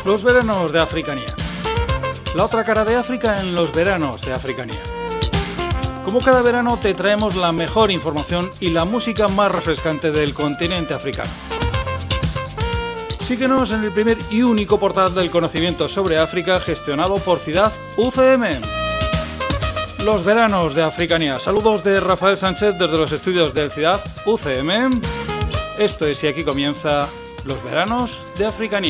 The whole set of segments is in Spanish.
Los veranos de Africanía. La otra cara de África en los veranos de Africanía. Como cada verano te traemos la mejor información y la música más refrescante del continente africano. Síguenos en el primer y único portal del conocimiento sobre África gestionado por Ciudad UCM. Los veranos de Africanía. Saludos de Rafael Sánchez desde los estudios del Ciudad UCM. Esto es y aquí comienza los veranos de Africanía.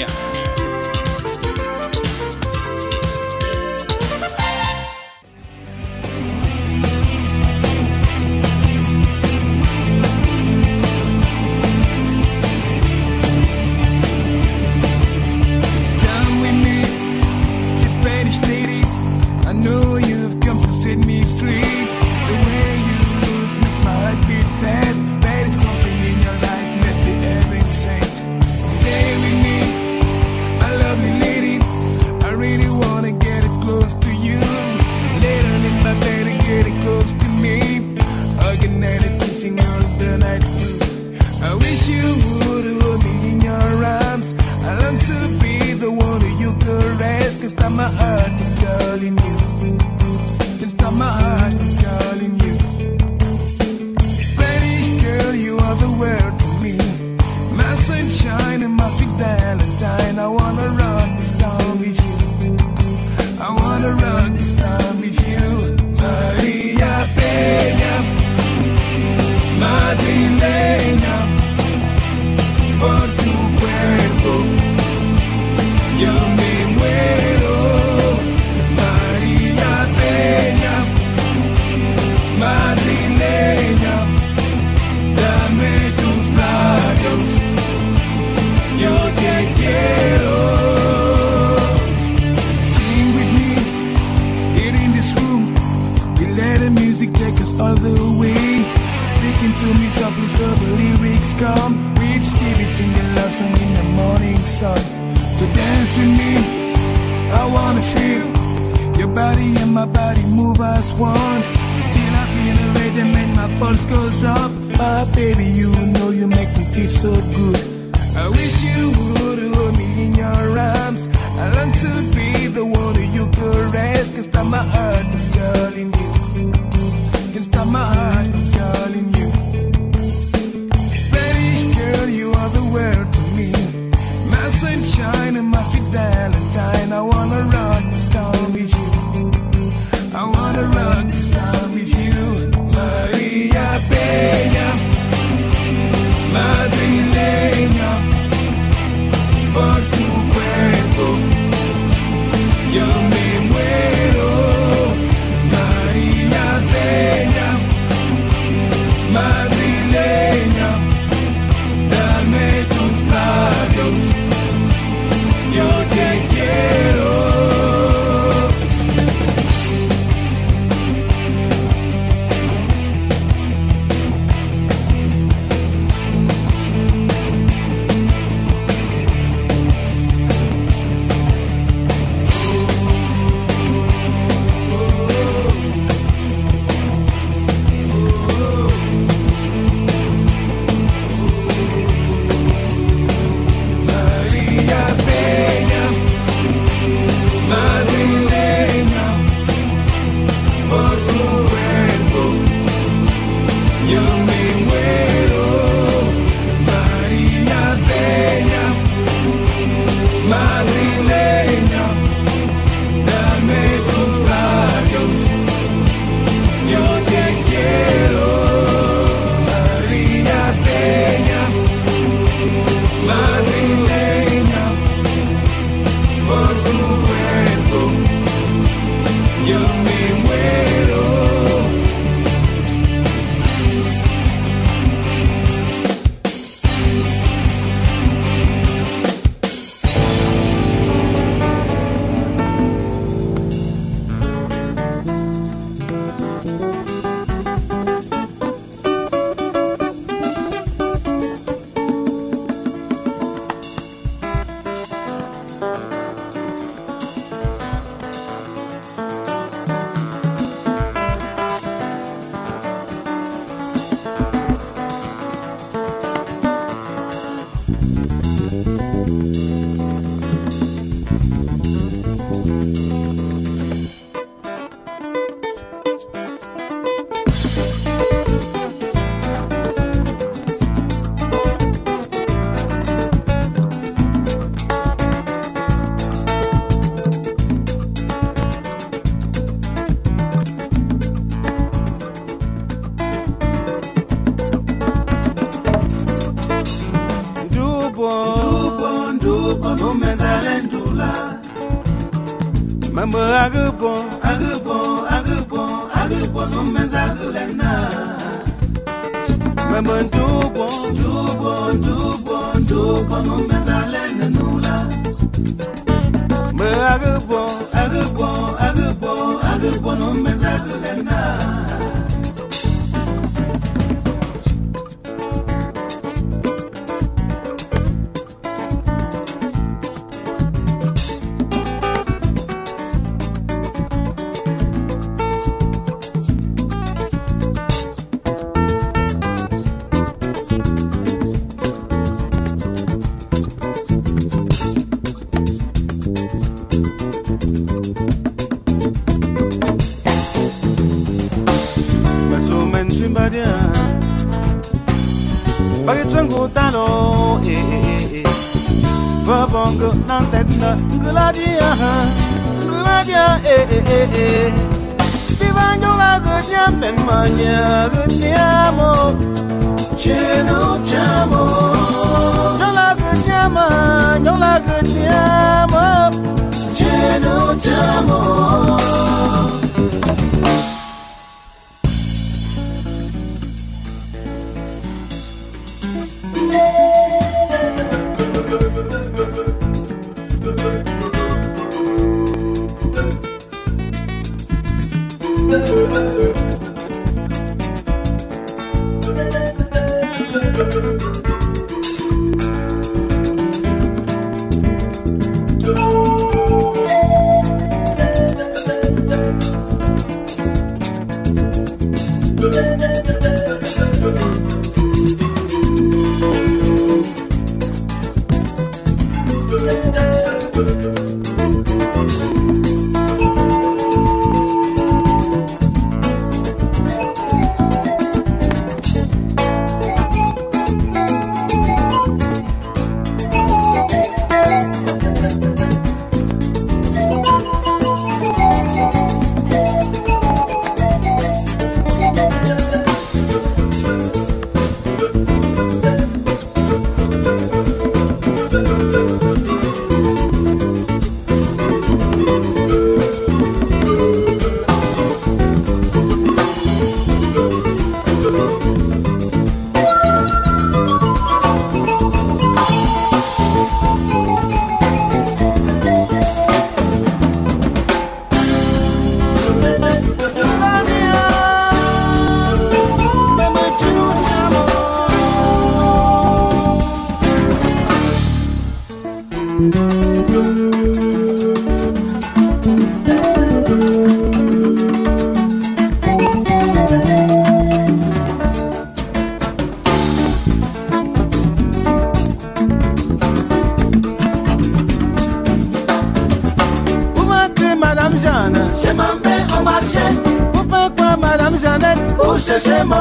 Chercher mon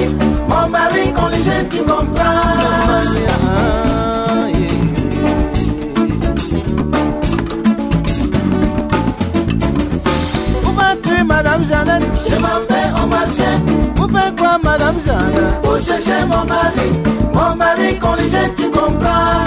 mari quand les jeunes tu comprends. Vous partez Madame Jeannette, je m'en vais au marché. Vous faites quoi Madame Jeannette? Pour chercher mon mari quand les jeunes tu comprends.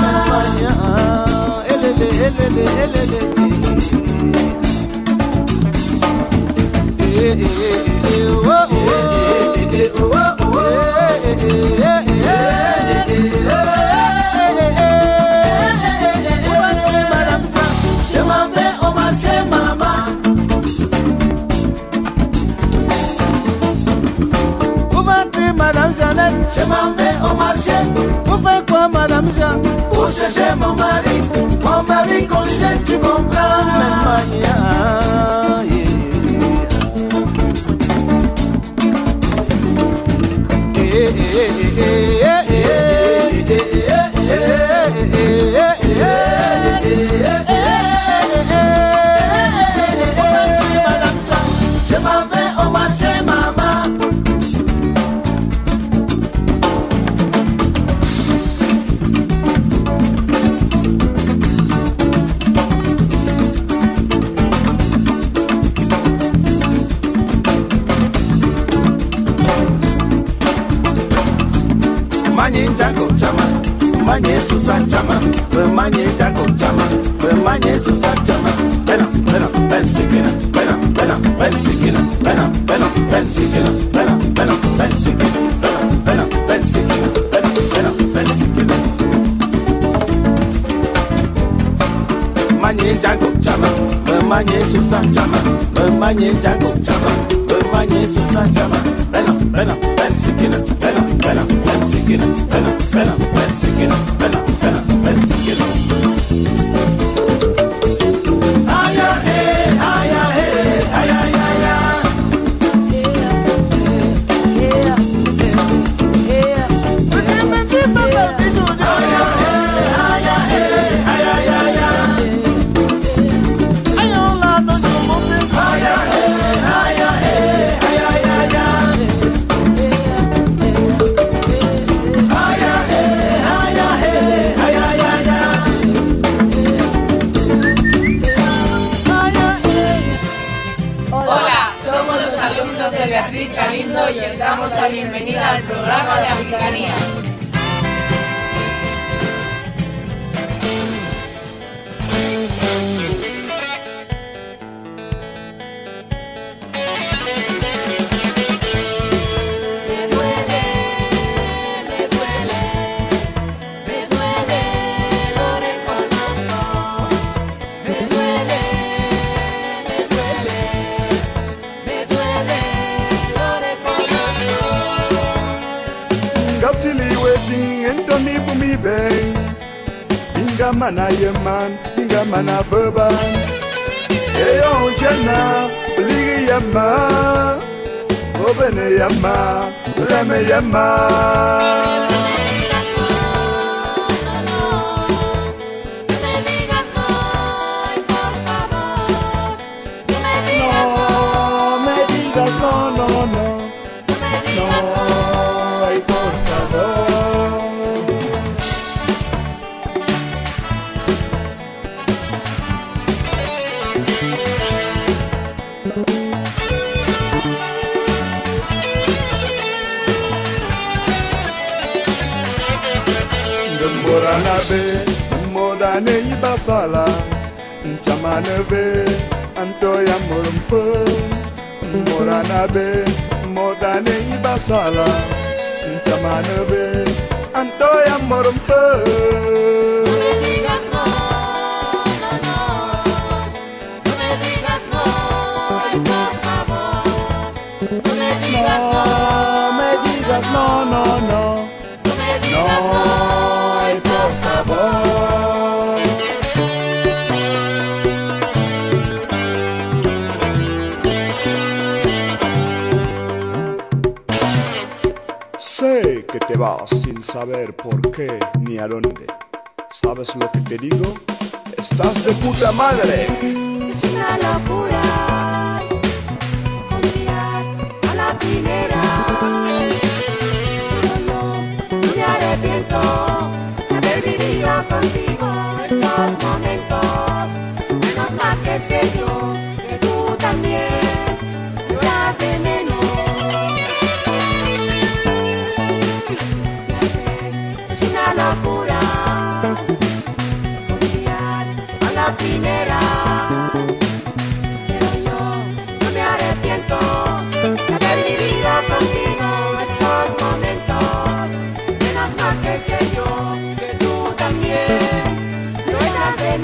Je m'en vais au marché, maman. Vous partez, Madame Jeannette. Je m'en vais au marché. Vous faites quoi, Madame Jean? Pour chercher mon mari qu'on les jette, tu comprends. Je m'en vais au marché, maman. Manye jago chama, manye susa chama, manye jago chama, manye susa chama. Bela, bela. ven siquiera, ven siquiera, ven siquiera, ven siquiera, ven siquiera. Manye jango chama, manye susan chama, manye jango chama, manye susan chama. Ven siquiera, ven siquiera, ven siquiera, ven siquiera. Aya hey, aya hey, aya aya. Beatriz Galindo y os damos la bienvenida al programa de Africanía. Mana yeman, binga mana beban. Eyo jana, ligi yama, obene yama, leme yama. Modane ibasala, chamanebe, antoya morumpo. Moranabe, modane ibasala, chamanebe, antoya morumpo. No me digas no, no, no. No me digas no, ay, por favor. No me digas no, no me digas no, no, no. No me digas no, ay, por favor. Sé que te vas sin saber por qué ni a dónde. ¿Sabes lo que te digo? Estás de puta madre. Es una locura confiar a la primera. Pero yo no me arrepiento de haber vivido contigo estos momentos. Menos mal que sé yo que tú también me echas de menos. Locura confiar a la primera, pero yo no me arrepiento de haber vivido contigo estos momentos. Menos mal que sé yo que tú también lo echas de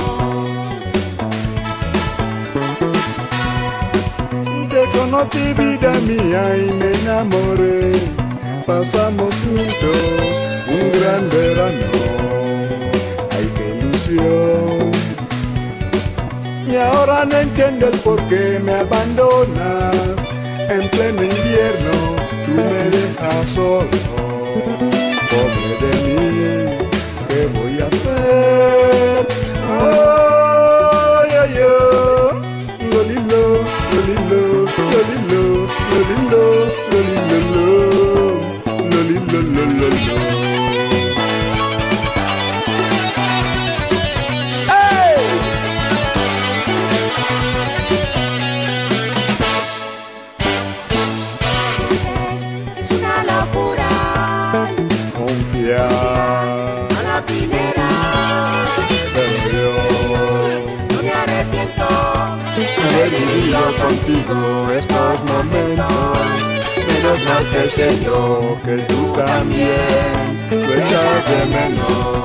menos. Te conocí, vida mía, y me enamoré. Pasamos juntos un gran verano, ay qué ilusión. Y ahora no entiendo el por qué me abandonas. En pleno invierno tú me dejas solo. Pobre de mí, ¿qué voy a hacer? Ay, ay, ay, lolilo, lolilo, lolilo, lolilo, lolilo, lolilo, lolilo. A la primera, haber vivido contigo estos momentos. Menos mal que sé yo que tú también lo echas de menos.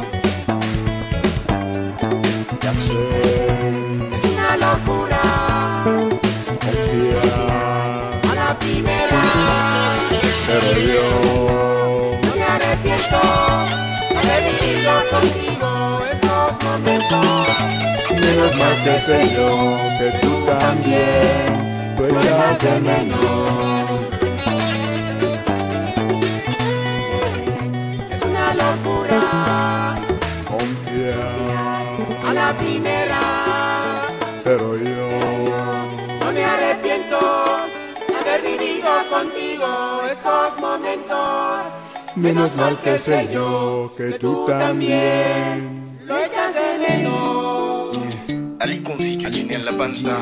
Ya sé, es una locura confiar a la primera, pero yo no me arrepiento de haber vivido contigo estos momentos. menos mal que sé yo que tú también lo echas de menos. Es una locura Confiar, a la primera, pero yo no me arrepiento de haber vivido contigo estos momentos. menos mal que sé yo que tú también. Lo echas de menos. Ali consiglio nella banda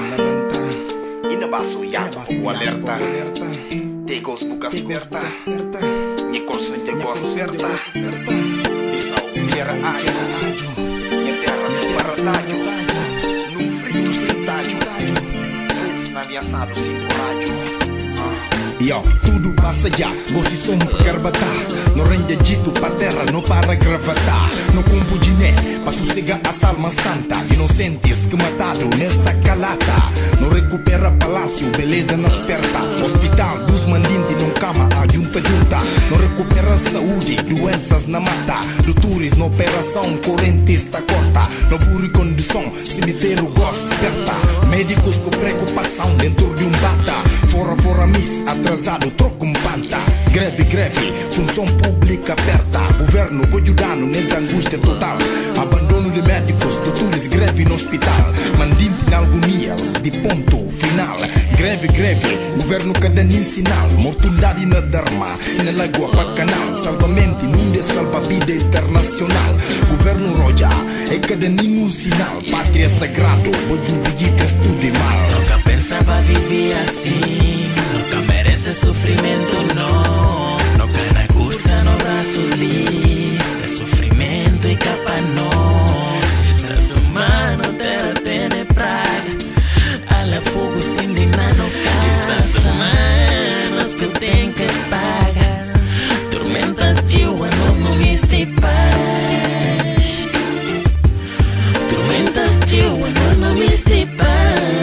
Ina basu yaku alerta Tegos buka sperta Ni corso in tegos sperta Isna ubiera ajo Ni terra mi parataggio Num frito stritaggio Isna mi assado sin coraggio Yo, tudo passa já, gosto som pra garbatar. No rende dito pra terra, não para gravatar. No compo de né, pra sossegar a salma santa. Inocentes que matado nessa calata. Não recupera palácio, beleza não esperta. Hospital dos mandintes não cama, a junta. Não recupera saúde, doenças na mata. Doutores na operação, correntes tá corta. No burro condição, cemitério gosto esperta. Médicos com preocupação dentro de bata. Fora miss, atrasado, troca panta. Greve, função pública aperta. Governo pode ajudando nessa angústia total. Abandono de médicos, doutores, greve no hospital. Mandinte na agonias, de ponto final. Greve, governo cada nem sinal. Mortundade na Dharma, na Lagoa para canal. Salvamento, num de salva-vida internacional. Governo roja, é cada nenhum sinal. Pátria sagrado, pode pedir que estude mal. Nunca pensaba vivir assim. Nunca merece sofrimento, não. Nunca na cursa, no braços livres. Sofrimento e capa nós. Estás humano, terra tem praga. Ala fogo sem dinar no casa. Estás humanos que tem que pagar. Tormentas de nós não viste paz. Tormentas de nós não viste paz.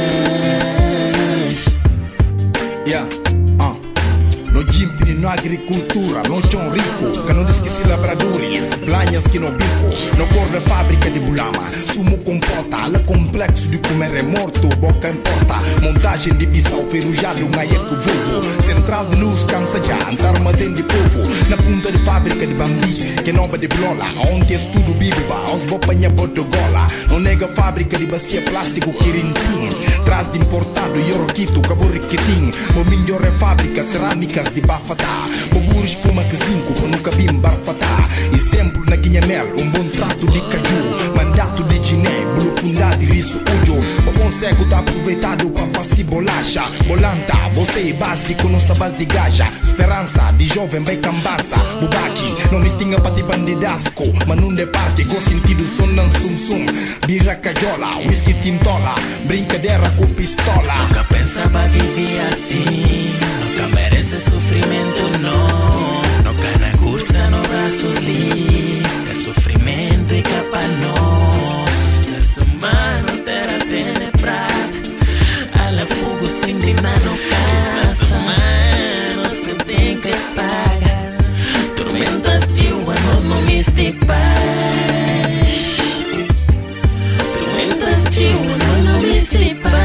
No jimpini, no agricultura, no chão rico. Que não esqueci labradores, blanhas que no bico. No cor da fábrica de bulama, sumo compota. Ala complexo de comer é morto, boca importa. Montagem de bissau, ferrujado, um aieco vulvo. Central de luz, cansa já, armazém de povo. Na punta de fábrica de bambi, que nova de blola. Onde estudo bibiba, aos bopanha botogola. No nega fábrica de bacia plástico, quirintim. Traz de importado, ioroquito, caboriquitim. Mominho é fábrica, cerâmicas de bafatá. Bobur espuma que cinco, para nunca bim barfatá. Exemplo na Guinhamel, bom trato de caju. Mandato de Guiné, bolo fundado e riso ujo. Bom cego tá aproveitado para fazer bolacha. Bolanta, você e básico, nossa base de gaja. Esperança de jovem vai cambança. Bubaki, não me estinga para te bandidasco. Mas não de parte, com sentido sonan sum. Birra cajola, whisky tintola. Brincadeira com pistola. Nunca pensava viver assim. Nunca merece sofrimento, não. Nunca na cursa, no braços livres. Sofrimento e capa nós. Essa humano, terra penetrada. Ala fogo sem dinar no casa. Humanos que tem que pagar. Tormentas de nós não viste paz. Tormentas de nós não viste paz.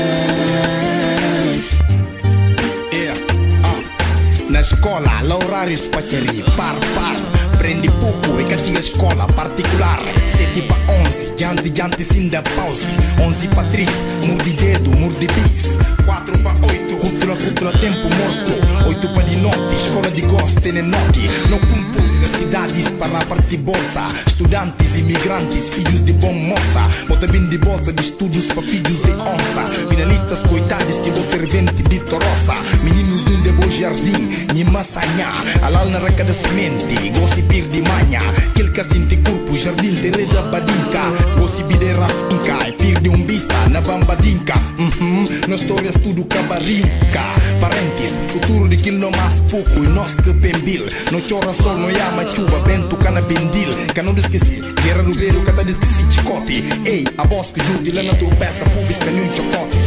Na escola, lá horários para par. Prende pouco e castiga escola particular. 7 para 11, diante sim da pause. 11 para 3, morde dedo, morde bis. 4 para 8, cultura, tempo morto. 8 para de noite, escola de gosto e noite. No campo, universidades para a parte bolsa. Estudantes, imigrantes, filhos de bom moça. Bota bem de bolsa de estudos para filhos de onça. Finalistas coitados que vou servente de toroça. Meninos num de bom jardim, ni massanha. Alal na reca de semente, gossipir de manhã. Aquele que sente corpo, jardim Teresa Badinka. Gossipir de rafinca, e pir de vista. na bambadinka. Na histórias tudo cabarinca. Parentes, futuro de quilo no mais pouco. E nós que pembil. No chora sol, no yama chuva, bento cana bendil. Que não esqueci, guerra do beiro, que tá esqueci chicote. Ei, a voz que jude, lá na tua peça, pubis, nenhum chocote.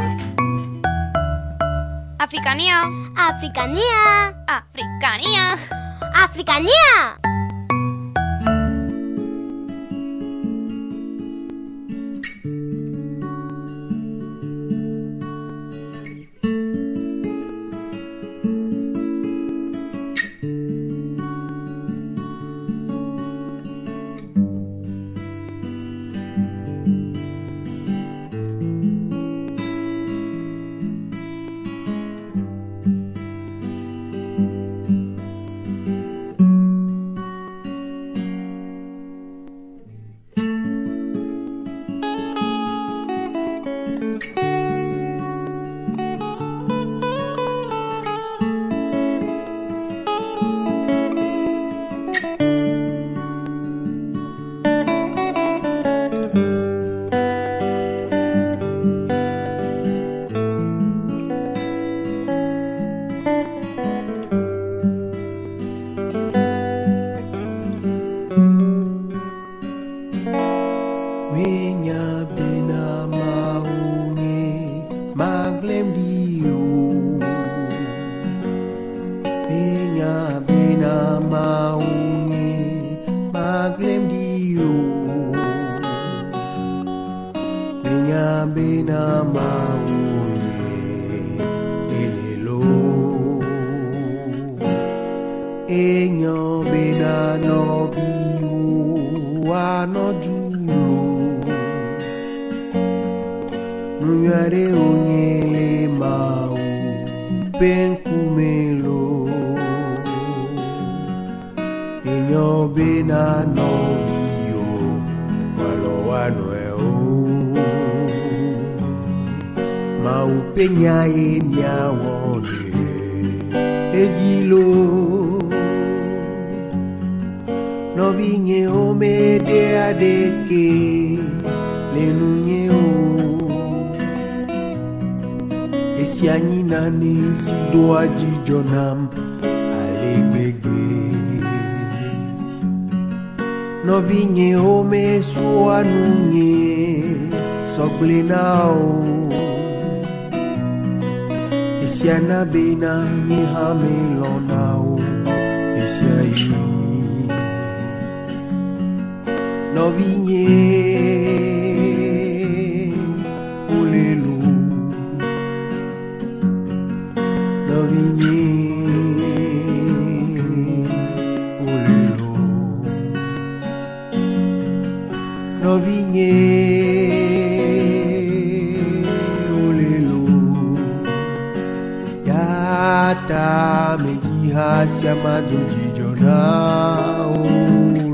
Africania. Africania. Africania. Africania. Isiana bena ni hamelonao Isiai Novinye Ulelu Novinye Ulelu Novinye Yata mejiha siama dojijona ulu.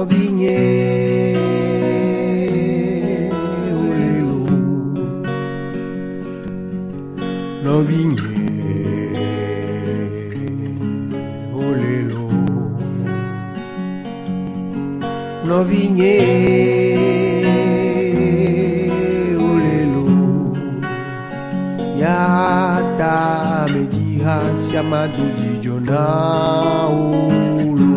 vigne olelo no vigne olelo no vigne olelo yata me diha chamado de Jonaulo.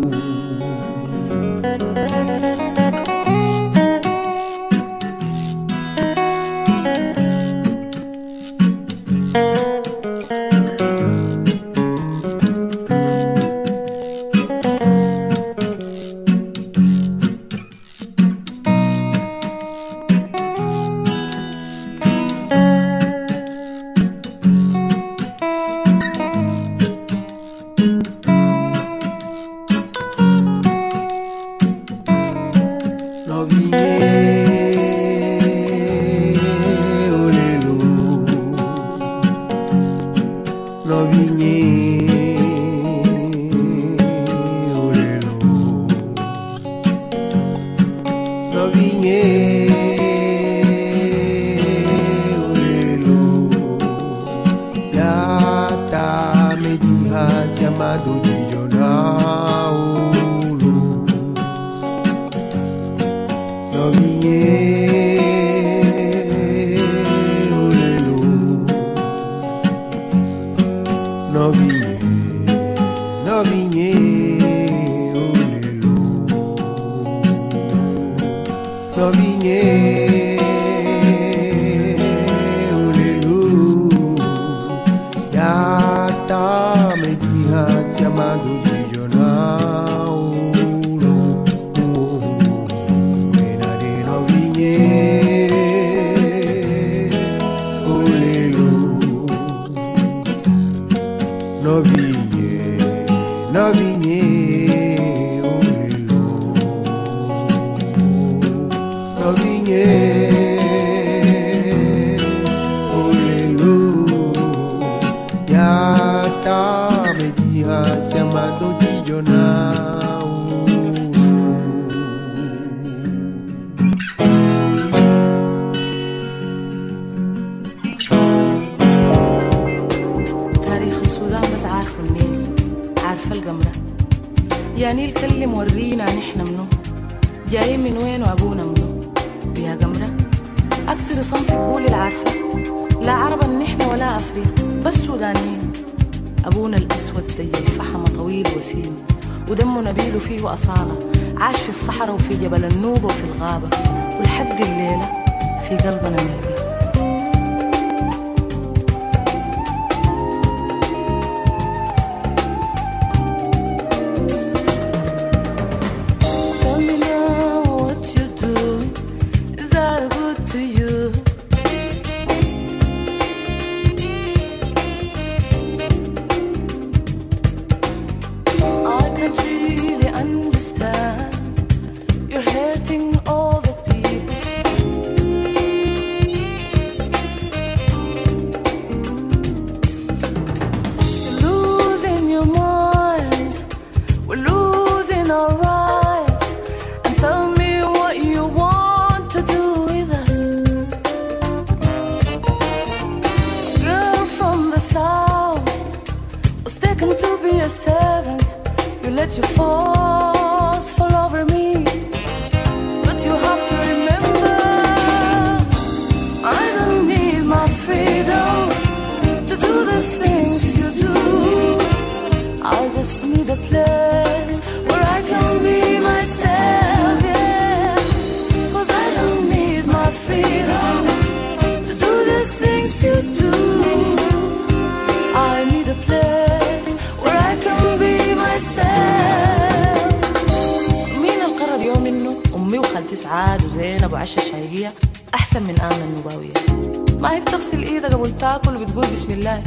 سعاد وزينب وعشا شايقية أحسن من آمنة النبوية. ما هي بتغسل إيدك قبل تاكل وبتقول بسم الله.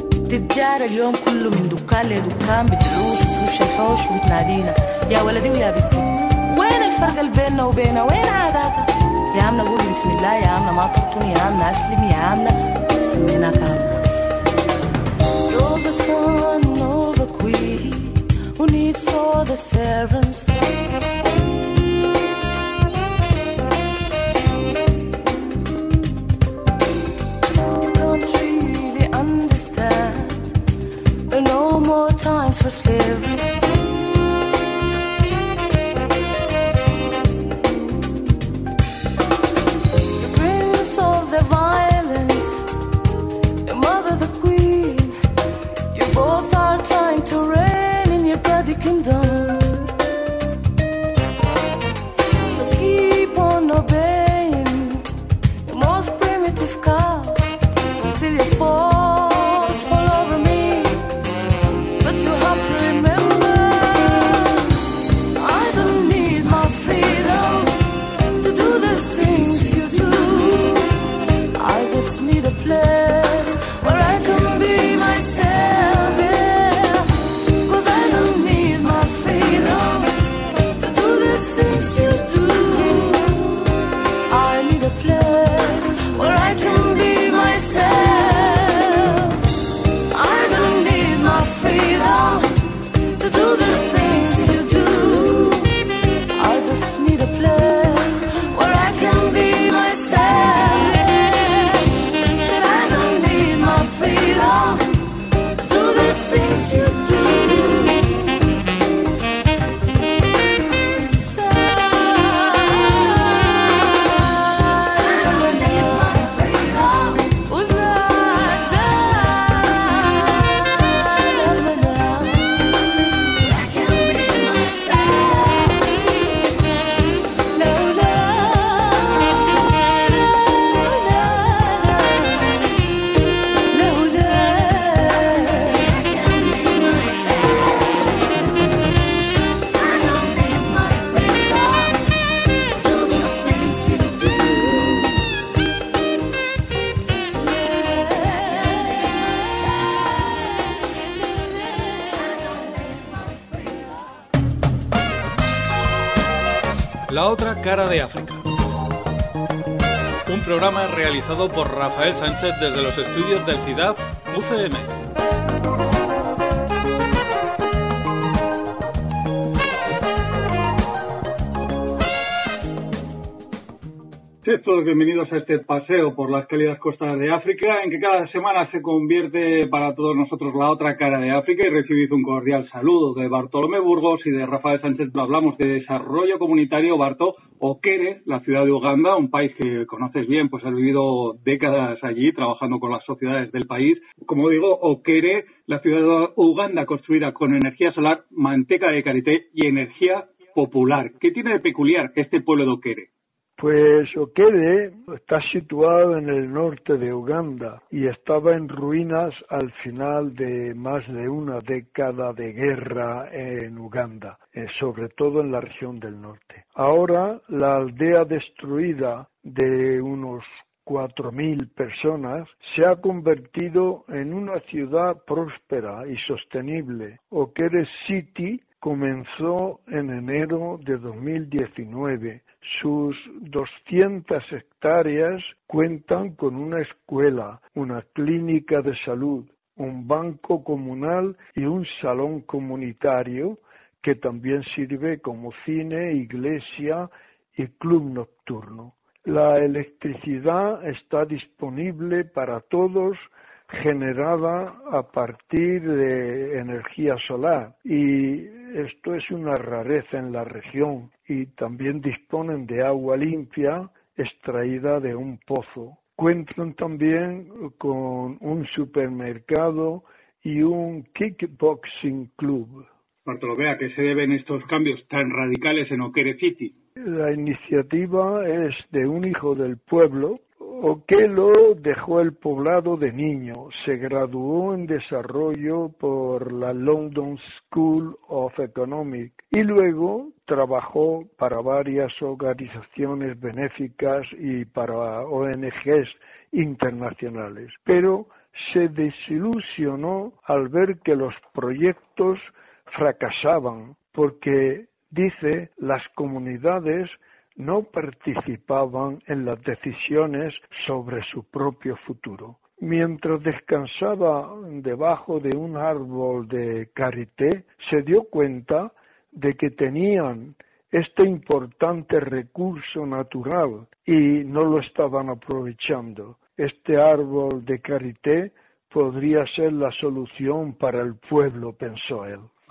تتجار اليوم كله من دكان لدكان بتعوس وتوش الحوش وبتنادينا يا ولدي ويا بنتي. وين الفرق اللي بيننا وبينها؟ وين عاداتها؟ يا آمنة قولي بسم الله، يا آمنة ما طرتوني، يا آمنة أسلمي، يا آمنة سميناك آمنة. You're the son of a queen who needs all the servants. slave. The prince of the violence, your mother the queen, you both are trying to reign in your bloody kingdom. So keep on obeying the most primitive cows, still your faults fall over me. But you have to remember, I don't need my freedom to do the things you do. I just need a place where I can be myself, yeah. 'Cause I don't need my freedom to do the things you do. I need a place where I can be myself. I don't need my freedom to do the things you do. I just need a place where I can be myself. Said I don't need my freedom to do the things you do. La otra cara de África. Un programa realizado por Rafael Sánchez desde los estudios del CIDAD UCM. Todos bienvenidos a este paseo por las cálidas costas de África, en que cada semana se convierte para todos nosotros la otra cara de África, y recibid un cordial saludo de Bartolomé Burgos y de Rafael Sánchez. Hablamos de desarrollo comunitario. Barto, Okere, la ciudad de Uganda, un país que conoces bien, pues has vivido décadas allí trabajando con las sociedades del país. Como digo, Okere, la ciudad de Uganda construida con energía solar, manteca de karité y energía popular. ¿Qué tiene de peculiar este pueblo de Okere? Pues Okere está situado en el norte de Uganda y estaba en ruinas al final de más de una década de guerra en Uganda, sobre todo en la región del norte. Ahora la aldea destruida de unos 4.000 personas se ha convertido en una ciudad próspera y sostenible. Okere City comenzó en enero de 2019. Sus 200 hectáreas cuentan con una escuela, una clínica de salud, un banco comunal y un salón comunitario que también sirve como cine, iglesia y club nocturno. La electricidad está disponible para todos, generada a partir de energía solar, y esto es una rareza en la región, y también disponen de agua limpia extraída de un pozo. Cuentan también con un supermercado y un kickboxing club. Bartolomé, ¿a qué se deben estos cambios tan radicales en Okere City? La iniciativa es de un hijo del pueblo. Okello dejó el poblado de niño, se graduó en desarrollo por la London School of Economics y luego trabajó para varias organizaciones benéficas y para ONGs internacionales, pero se desilusionó al ver que los proyectos fracasaban porque, dice, las comunidades no participaban en las decisiones sobre su propio futuro. Mientras descansaba debajo de un árbol de karité, se dio cuenta de que tenían este importante recurso natural y no lo estaban aprovechando. Este árbol de karité podría ser la solución para el pueblo, pensó él.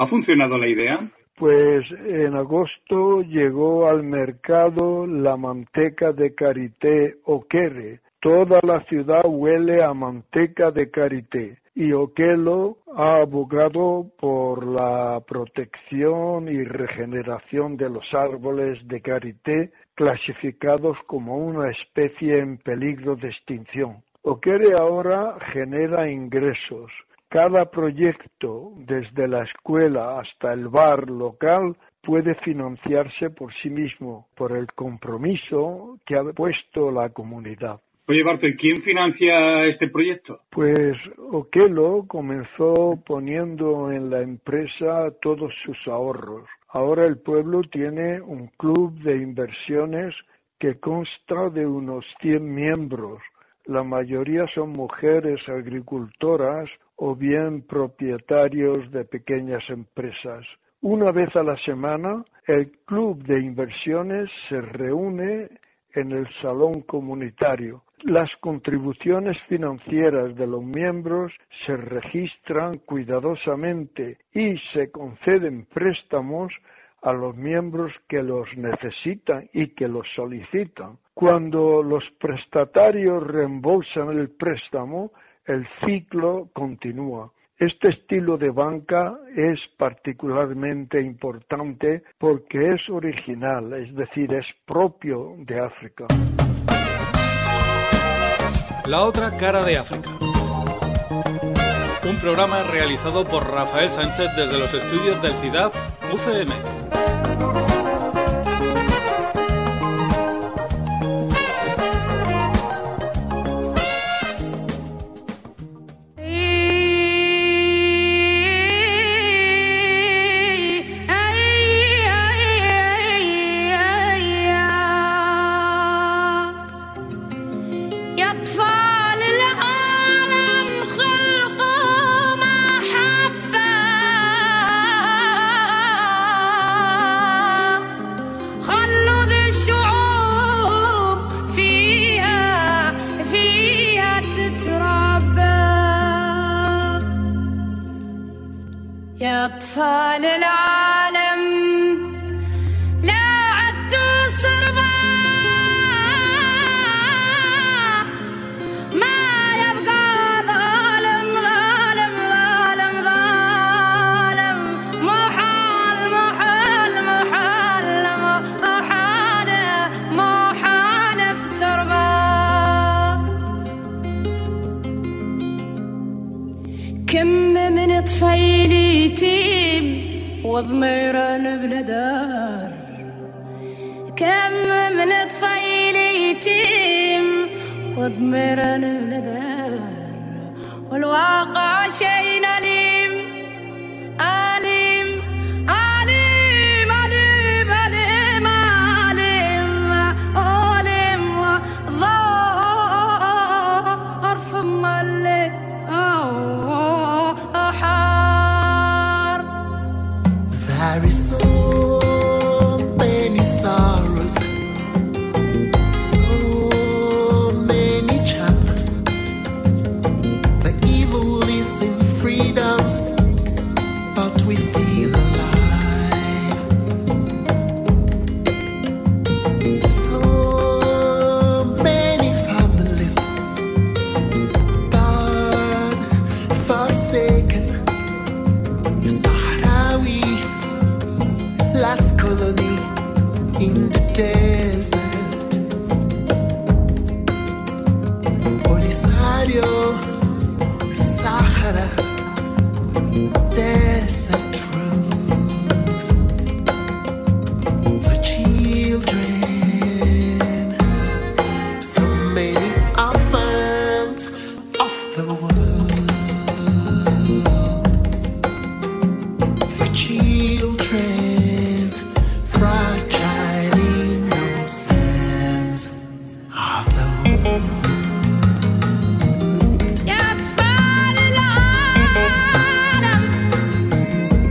¿Ha funcionado la idea? Pues en agosto llegó al mercado la manteca de karité Okere. Toda la ciudad huele a manteca de karité y Okelo ha abogado por la protección y regeneración de los árboles de karité clasificados como una especie en peligro de extinción. Okere ahora genera ingresos. Cada proyecto, desde la escuela hasta el bar local, puede financiarse por sí mismo, por el compromiso que ha puesto la comunidad. Oye, Bartol, ¿quién financia este proyecto? Pues Okelo comenzó poniendo en la empresa todos sus ahorros. Ahora el pueblo tiene un club de inversiones que consta de unos 100 miembros. La mayoría son mujeres agricultoras o bien propietarios de pequeñas empresas. Una vez a la semana, el club de inversiones se reúne en el salón comunitario. Las contribuciones financieras de los miembros se registran cuidadosamente y se conceden préstamos a los miembros que los necesitan y que los solicitan. Cuando los prestatarios reembolsan el préstamo, el ciclo continúa. Este estilo de banca es particularmente importante porque es original, es decir, es propio de África. La otra cara de África. Un programa realizado por Rafael Sánchez desde los estudios del CIDAD UCM. يا أطفال العالم لا عدتوا صربا ما يبقى ظالم ظالم ظالم ظالم محال محال محال محال محال في تربة كم من طفيلي يتيم وضميران بندار كم من طفيل يتيم وضميران بندار والواقع شيء أليم أليم أليم أليم أليم أليم أليم ظرف مالي There is so many sorrows, so many chapters. The evil is in freedom, but we still alive. So many families, God forsaken. Sahrawi, last colony in the desert. Polisario, Sahara, desert rose. For children, so many orphans of the world. For children, fragile innocence of the world. يا أطفال العالم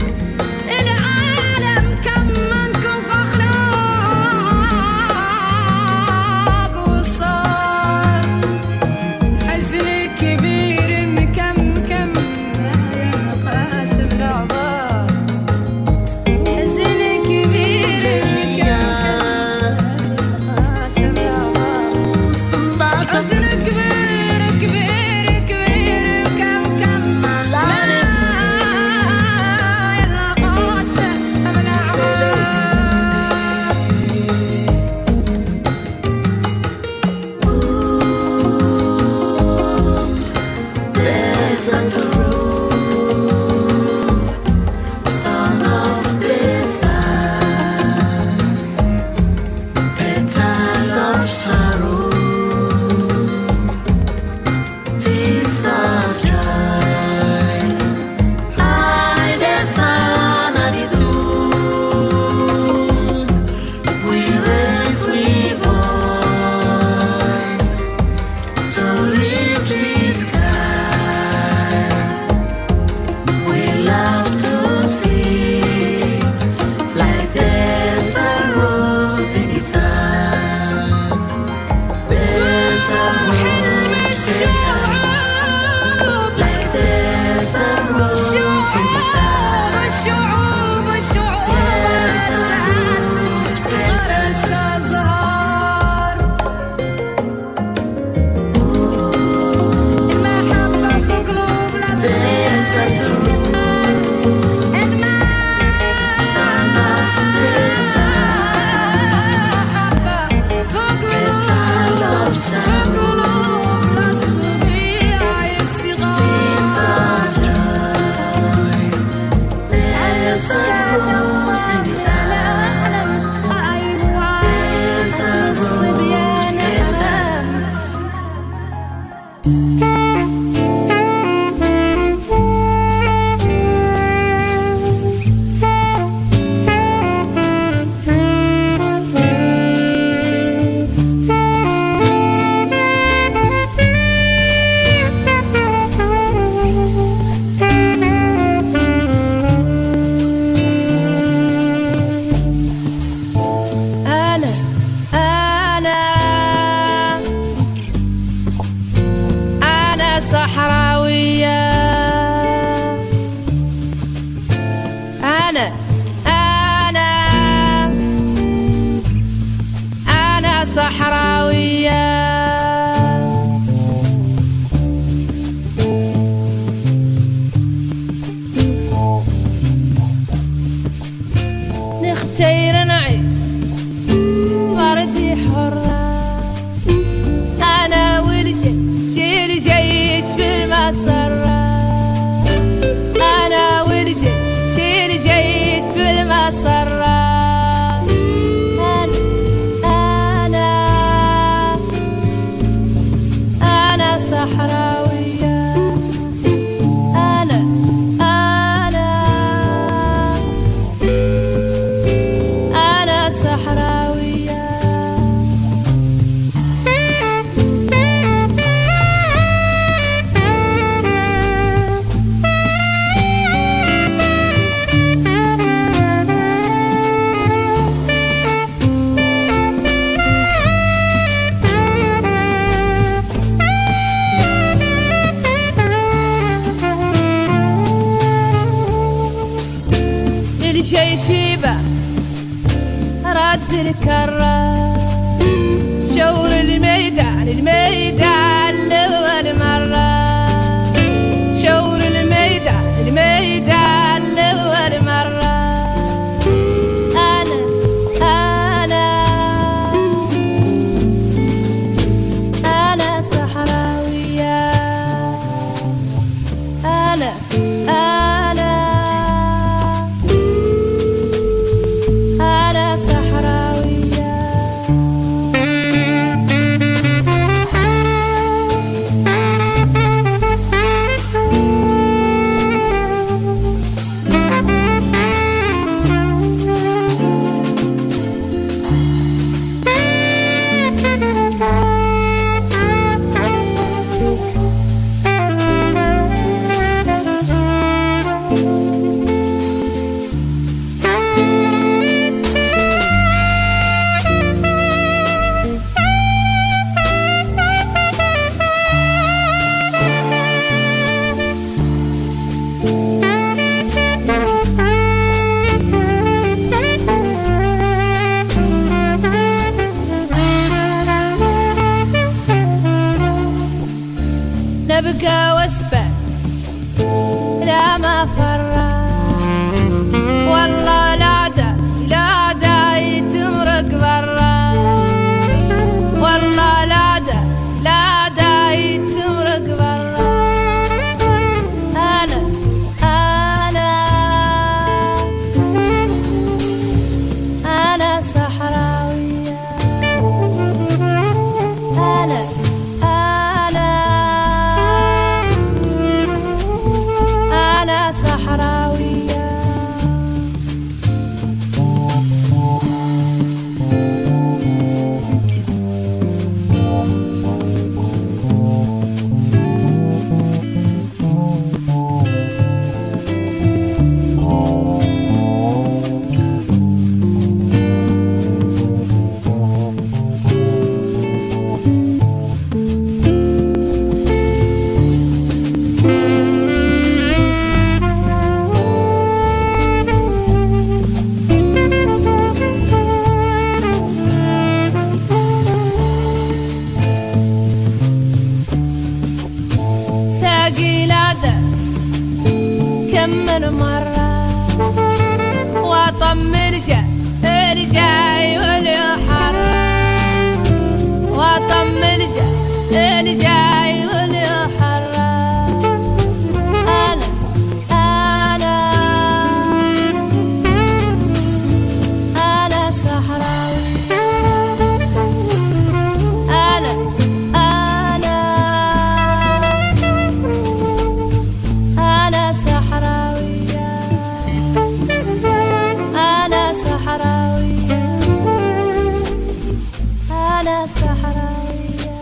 أنا صحراوية نختار نعيش فردي حرة أنا والجيش الجيش في المسرة أنا والجيش الجيش في المسرة أنا صحراوية أنا صحراوية الجيشيبة رد الكرة شور الميدان لأول مرة شور الميدان لأول مرة أنا صحراوية أنا صحراوية نبقى واسبة لا ما فرّا والله لا دا تمرق برا والله لا دا تمرق برا أنا صحراوية أنا صحراوية ساقي العدد كم من مرة وطم الجاي واليحرة وطم الجاي واليحرة أنا صحراوية أنا صحراوية أنا صحراوية أنا صحراوية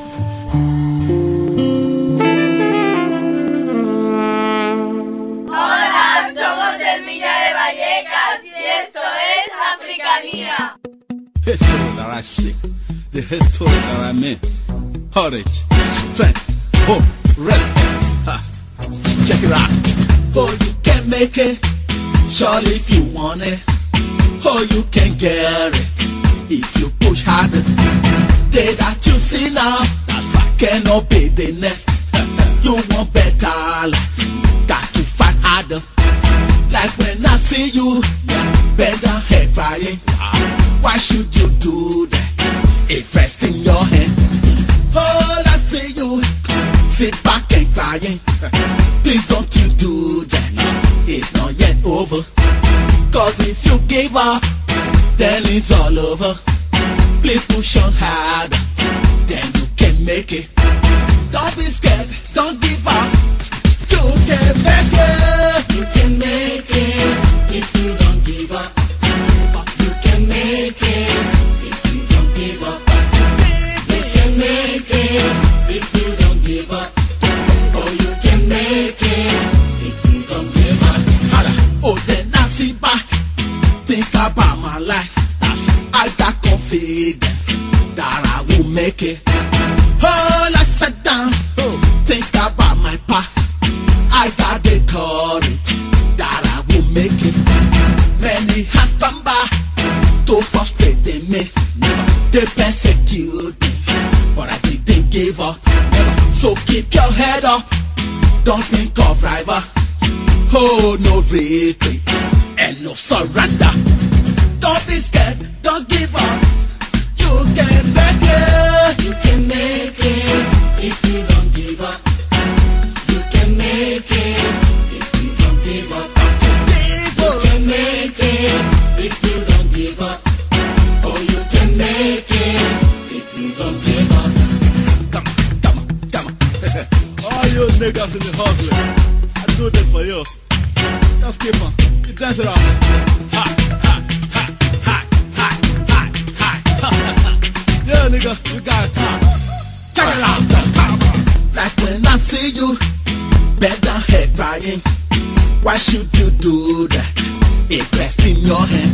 Hola, somos del Villa de Vallecas y esto es Africanía. The history that I see, the history that I mean. Courage, strength, hope, respect. Ha. Check it out. Oh, you can make it. Surely if you want it, oh you can get it. If you push harder, day that you see now, cannot be the next. You want better life, got to fight harder. Like when I see you, bend down head crying. Why should you do that? It rests in your hand. Oh, I see you, sit back and crying. Please don't you do that, it's not yet over. Cause if you give up, then it's all over. Please push on harder, then you can make it. Don't be scared, don't give up. You can make it. You can make it if you don't give up. You can make it if you don't give up. You can make it if you don't give up. Oh, you can make it if you don't give up. Oh, then I sit back, think about my life. I got confidence that I will make it. Oh, I sat down, think about my past. I got the courage that I will make it. Many have stand by to frustrate me. They persecute me, but I didn't give up. So keep your head up, don't think of rival. Oh, no retreat and no surrender. Don't be scared, don't give up. You can make it. You can make it if you don't give up. You can make it if you don't give up. You can make it if you don't give up. Oh, you can make it if you don't give up. Come on. All you niggas in the hustling, I do this for you. Just keep on, you dance it out. Ha, ha, ha, ha, ha, ha, ha. Yeah, nigga, you got time. Check it out. Like when I see you, bend down head crying. Why should you do that? It rests in your hand.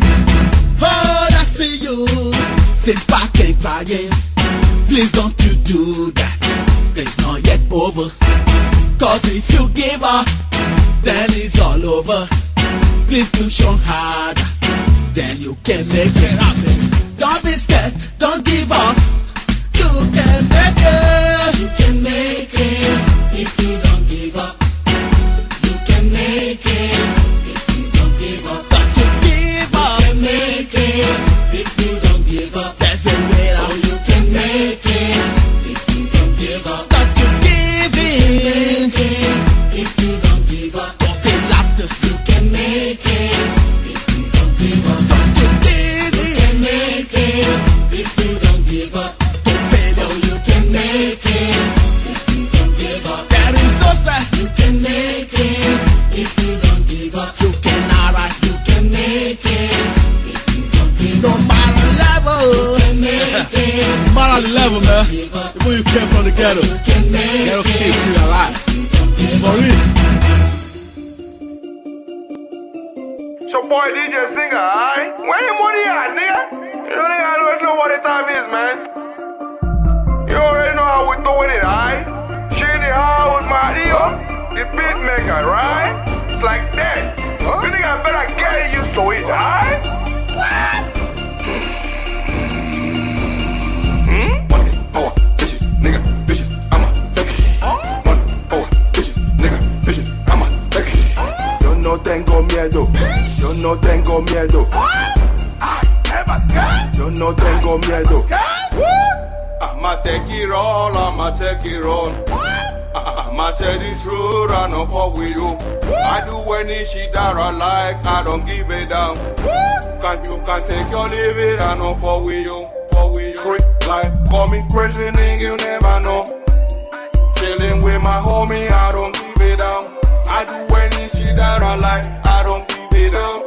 Oh, I see you, sit back and crying. Please don't you do that. It's not yet over. Cause if you give up, then it's all over. Please push on harder, then you can make it. Don't be scared, don't give up. You can make it. You can make it if you don't give up. You can make it if you don't give up. Got to give up. You can make it if you don't give up. There's a way out. Oh, you can make it if you don't give up. Got to give in if you don't give up. Don't be laughter. You can make it if you don't give up. Got to give in. Make it if you don't give up. You can make it if you don't give up. There is no stress. You can make it if you don't give up. You can alright. You can make it if you don't give up. No matter level. You can make it. No matter the level, man. Even you came from the ghetto, ghetto kids still alive. For real. So boy DJ Singer, alright? Where your money at, nigga? You know nigga, I don't know what the time is, man. You already know how we doing it, alright? Shady Hall with Mario, the beat maker, right? It's like that. You nigga better get used to it, alright? Money, power, bitches, nigga, bitches, I'ma take it. Money, power, bitches, nigga, bitches, I'ma take it. Yo no tengo miedo, yo no tengo miedo. I never scared. Yo no tengo miedo. I'ma take it all, I'ma take it all. I'ma tell the truth, I don't fuck with you. I do any shit that I like, I don't give it down. You can take your leave it, I don't fuck with you. Trick like, call me crazy, nigga, you never know. Chilling with my homie, I don't give it down. I do any shit that I like, I don't give it down.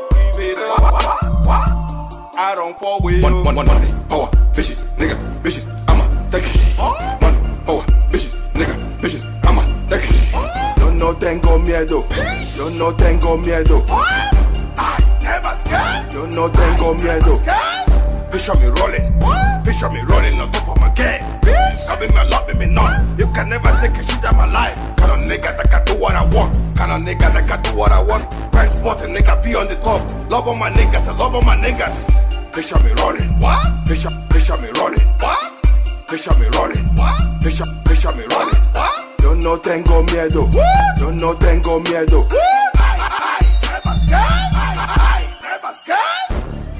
I don't fuck with you. Money, power, bitches, nigga, bitches, I'ma take it. Money, power, bitches, nigga, bitches, I'ma take it. Yo no tengo miedo, yo no tengo miedo. I never scared. Yo no tengo miedo. Picture me rolling on top of my game. Having me love me none. You can never take a shit out of my life. Kind of nigga that can do what I want. Kind of nigga that can do what I want. Right bottom, nigga, be on the top. Love on my niggas, I love on my niggas. Picture me rolling. What? Picture me rolling. What? Picture me rolling. What? Picture me rolling. What? Yo no tengo miedo. What? Yo no tengo miedo. Never scared. Never scared.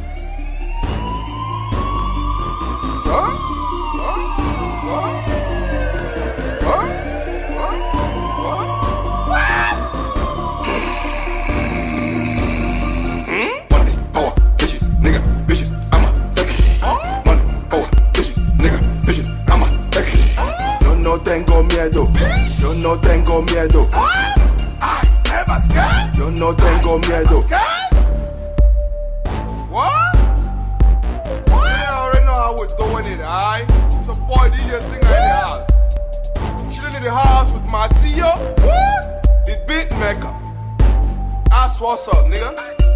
Huh? Money, power, bitches, nigga, bitches, I'm a ducky. Money, power, bitches, nigga, bitches, I'm a ducky. Yo no tengo miedo. Yo no tengo miedo. Never scared. Yo no tengo miedo. What? I already know how we're doing it, alright? It's a boy DJ singer in the house. Chilling in the house with my Tio. What? The beat maker. That's what's up, nigga.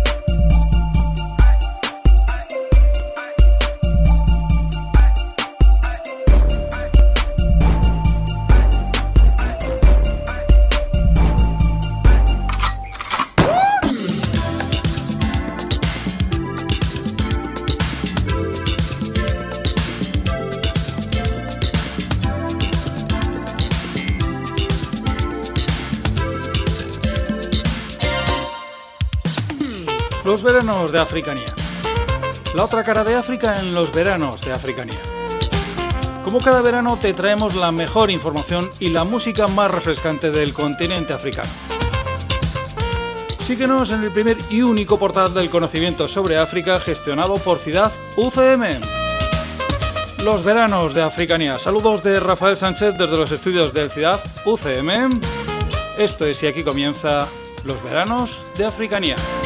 Los veranos de Africanía. La otra cara de África en los veranos de Africanía. Como cada verano te traemos la mejor información y la música más refrescante del continente africano. Síguenos en el primer y único portal del conocimiento sobre África gestionado por Ciudad UCM. Los veranos de Africanía. Saludos de Rafael Sánchez desde los estudios del Ciudad UCM. Esto es y aquí comienza Los veranos de Africanía.